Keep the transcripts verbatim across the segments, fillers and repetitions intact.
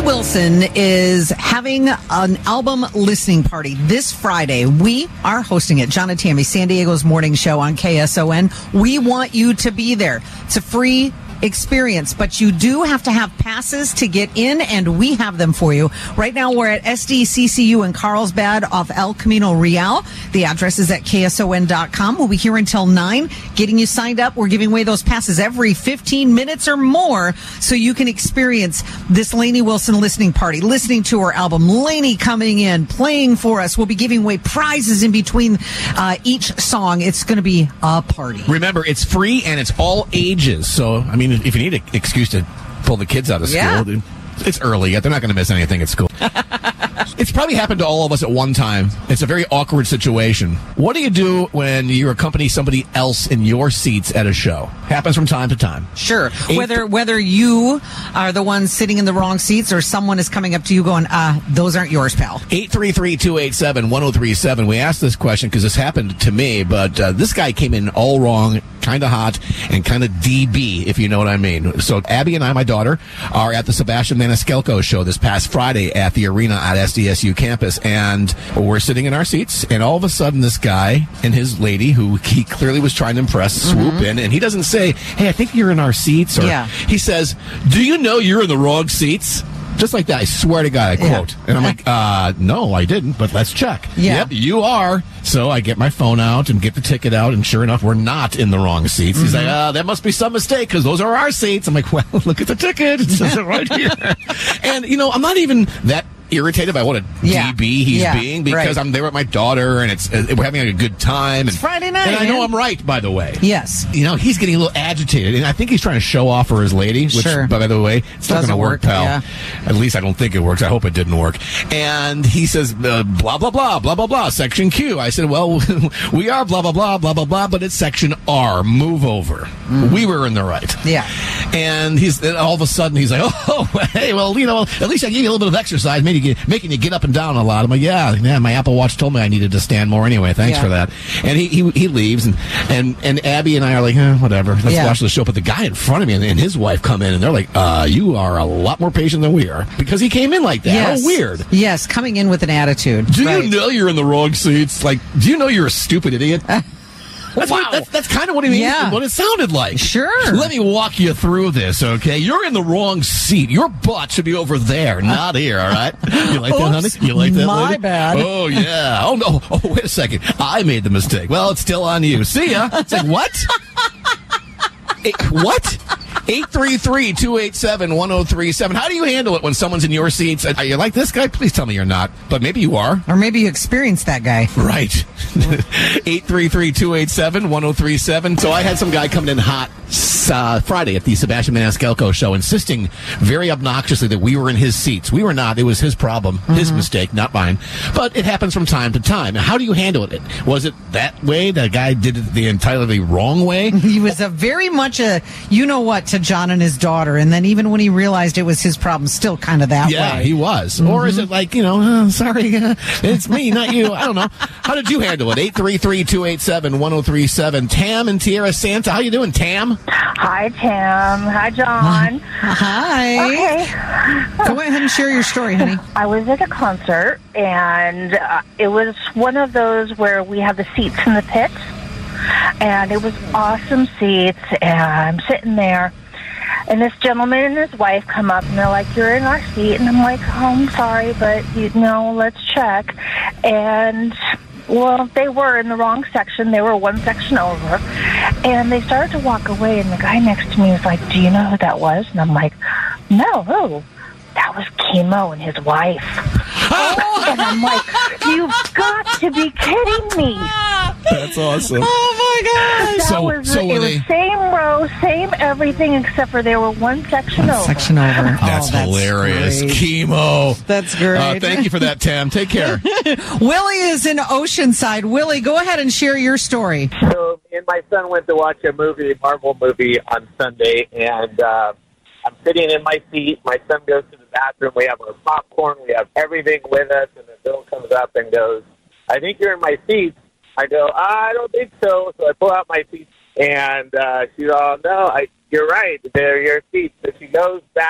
Wilson is having an album listening party this Friday. We are hosting it. John and Tammy, San Diego's morning show on K S O N. We want you to be there. It's a free experience, but you do have to have passes to get in, and we have them for you. Right now, we're at S D C C U in Carlsbad off El Camino Real. The address is at K S O N dot com. We'll be here until nine, getting you signed up. We're giving away those passes every fifteen minutes or more so you can experience this Lainey Wilson listening party, listening to her album. Lainey coming in, playing for us. We'll be giving away prizes in between uh, each song. It's going to be a party. Remember, it's free and it's all ages. So, I mean, if you need an excuse to pull the kids out of school, Yeah. dude, it's early yet. They're not going to miss anything at school. It's probably happened to all of us at one time. It's a very awkward situation. What do you do when you accompany somebody else in your seats at a show? Happens from time to time. Sure. Eight- Whether whether you are the one sitting in the wrong seats or someone is coming up to you going, uh, those aren't yours, pal. eight three three, two eight seven, one oh three seven. We asked this question because this happened to me, but uh, this guy came in all wrong, kind of hot, and kind of D B, if you know what I mean. So Abby and I, my daughter, are at the Sebastian Maniscalco show this past Friday at the arena at S D S U campus, and we're sitting in our seats, and all of a sudden this guy and his lady, who he clearly was trying to impress, swoop mm-hmm. in, and he doesn't say, hey, I think you're in our seats, or yeah. he says, do you know you're in the wrong seats? Just like that, I swear to God, I quote. Yeah. And I'm like, uh, no, I didn't, but let's check. Yeah. Yep, you are. So I get my phone out and get the ticket out, and sure enough, we're not in the wrong seats. Mm-hmm. He's like, uh, that must be some mistake, because those are our seats. I'm like, well, look at the ticket. It says it right here. And, you know, I'm not even that irritated by what a yeah. D B he's yeah, being, because right. I'm there with my daughter, and it's uh, we're having a good time. And, it's Friday night, and I know man. I'm right, by the way. Yes. You know, he's getting a little agitated, and I think he's trying to show off for his lady, which, sure. by the way, it's not going to work, work, pal. yeah. At least I don't think it works. I hope it didn't work. And he says, uh, blah, blah, blah, blah, blah, blah, section Q. I said, well, we are blah, blah, blah, blah, blah, blah, but it's section R. Move over. Mm. We were in the right. Yeah. And he's and all of a sudden, he's like, oh, hey, well, you know, at least I gave you a little bit of exercise, maybe get, making you get up and down a lot. I'm like, yeah, yeah, my Apple Watch told me I needed to stand more anyway. Thanks yeah. for that. And he, he he leaves, and, and, and Abby and I are like, eh, whatever, let's yeah. watch the show. But the guy in front of me and, and his wife come in, and they're like, uh, you are a lot more patient than we are, because he came in like that. Yes. How weird. Yes, coming in with an attitude. Do right. you know you're in the wrong seats? Like, do you know you're a stupid idiot? That's, wow. what, that's, that's kind of what he means, yeah. what it sounded like. Sure. Let me walk you through this, okay? You're in the wrong seat. Your butt should be over there, not here, all right? You like that, honey? You like that, My lady? bad. Oh, yeah. Oh, no. Oh, wait a second. I made the mistake. Well, it's still on you. See ya. It's like, what? Eight, what? eight three three, two eight seven, one oh three seven. How do you handle it when someone's in your seats? Are you like this guy? Please tell me you're not. But maybe you are. Or maybe you experienced that guy. Right. eight three three, two eight seven, one oh three seven. So I had some guy coming in hot uh, Friday at the Sebastian Maniscalco show, insisting very obnoxiously that we were in his seats. We were not. It was his problem, mm-hmm. his mistake, not mine. But it happens from time to time. How do you handle it? Was it that way? The guy did it the entirely wrong way? He was a very much a you-know-what to John and his daughter, and then even when he realized it was his problem, still kind of that yeah, way. Yeah, he was. Mm-hmm. Or is it like, you know, oh, sorry, uh, it's me, not you. I don't know. How did you handle it? eight three three, two eight seven, one oh three seven. Tam and Tierra Santa, how you doing, Tam? Hi, Tam. Hi, John. Hi. Okay. Go ahead and share your story, honey. I was at a concert, and uh, it was one of those where we have the seats in the pit, and it was awesome seats, and I'm sitting there, and this gentleman and his wife come up, and they're like, you're in our seat, and I'm like, oh, I'm sorry, but, you know, let's check, and... Well, they were in the wrong section. They were one section over. And they started to walk away, and the guy next to me was like, do you know who that was? And I'm like, no, who? That was Chemo and his wife. Oh, and I'm like, you've got to be kidding me. That's awesome. Oh, my gosh. That So- was, so were it was they- same row, same everything, except for they were one section over. Section over. That's, oh, that's hilarious. great. Chemo. That's great. Uh, thank you for that, Tam. Take care. Willie is in Oceanside. Willie, go ahead and share your story. So me and my son went to watch a movie, a Marvel movie, on Sunday, and uh, I'm sitting in my seat. My son goes to the bathroom. We have our popcorn. We have everything with us, and then Bill comes up and goes, I think you're in my seat. I go, I don't think so. So I pull out my seat, and uh, she's all, no, I, you're right. They're your seats. So she goes back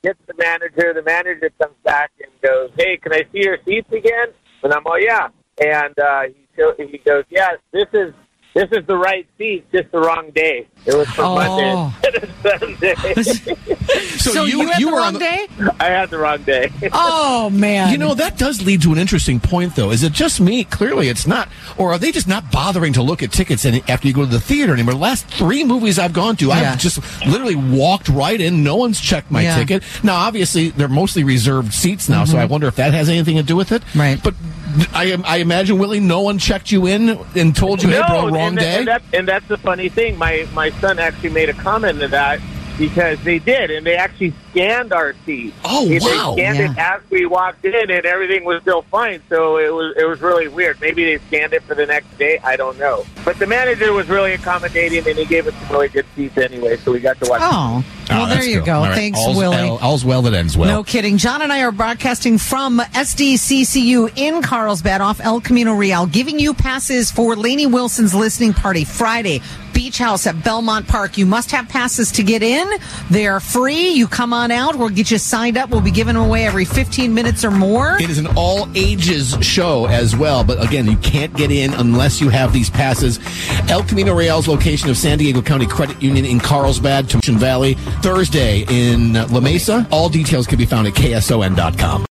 get to the manager. The manager comes back and goes, "Hey, can I see your seats again?" And I'm all, "Yeah." And uh, he show, he goes, "Yeah, this is this is the right seat, just the wrong day. It was for Oh. Monday instead of Sunday." So, So you you had you the were wrong on the, day? I had the wrong day. Oh, man. You know, that does lead to an interesting point, though. Is it just me? Clearly it's not. Or are they just not bothering to look at tickets any, after you go to the theater anymore? The last three movies I've gone to, Yeah. I've just literally walked right in. No one's checked my Yeah. ticket. Now, obviously, they're mostly reserved seats now, so I wonder if that has anything to do with it. Right. But I, I imagine, Willie, no one checked you in and told you, hey, bro, wrong and, day? And, that, and that's the funny thing. My, my son actually made a comment to that because they did, and they actually scanned our seat. Oh, They wow. scanned Yeah. it as we walked in, and everything was still fine. So it was it was really weird. Maybe they scanned it for the next day. I don't know. But the manager was really accommodating, and he gave us some really good seats anyway, so we got to watch. Oh, well, Oh, there that's you cool. go. All right. Thanks, all's, Willie. all- all's well that ends well. No kidding. John and I are broadcasting from S D C C U in Carlsbad off El Camino Real, giving you passes for Lainey Wilson's listening party Friday. Beach House at Belmont Park. You must have passes to get in. They are free. You come on out. We'll get you signed up. We'll be giving them away every fifteen minutes or more. It is an all ages show as well, but again, you can't get in unless you have these passes. El Camino Real's location of San Diego County Credit Union in Carlsbad, Mission Valley, Thursday in La Mesa. All details can be found at K S O N dot com.